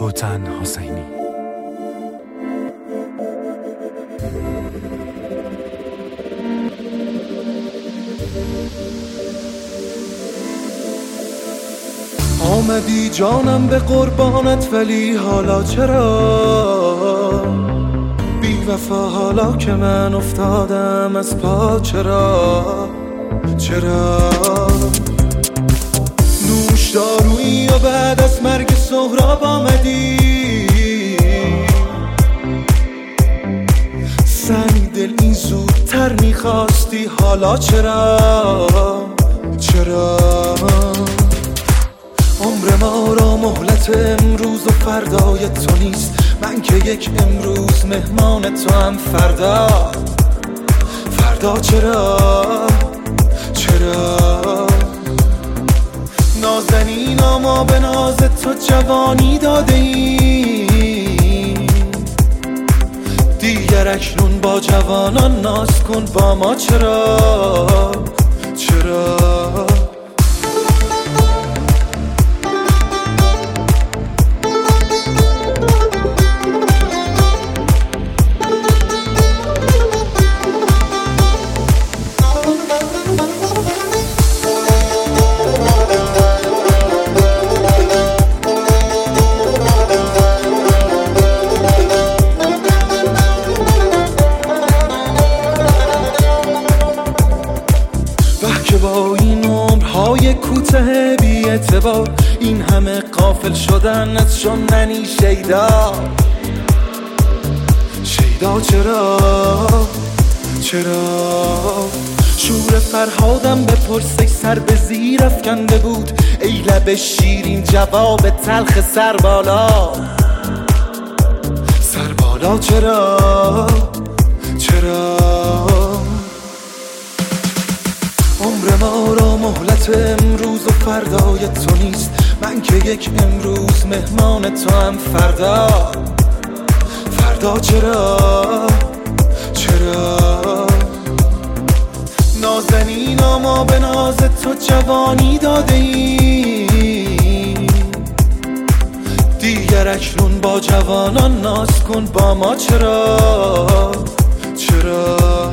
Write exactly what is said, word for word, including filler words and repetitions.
گوتن حسینی. آمدی جانم به قربانت، ولی حالا چرا بی وفا؟ حالا که من افتادم از پا، چرا چرا نوش دارویی و بعد از مرگ سهراب آمدی سنگ دل این زودتر میخواستی، حالا چرا چرا عمر ما را مهلت امروز و فردای تو نیست، من که یک امروز مهمان تو هم فردا فردا چرا چرا نازنینا ما به ناز تو جوانی داده ایم، دیگر اکنون با جوانان ناز کن با ما، چرا چرا که با این عمرهای کوته بی اعتبار این همه غافل شدن از شننی شیدا شیدا چرا چرا شور فرهادم به پرسه سر به زیر افکنده بود، ای لب شیرین جواب تلخ سر بالا سر بالا چرا چرا عمر ما را مهلت امروز و فردای تو نیست، من که یک امروز مهمان تو هم فردا فردا چرا چرا نازنینا ما به ناز تو جوانی داده ایم، دیگر اکنون با جوانان ناز کن با ما، چرا چرا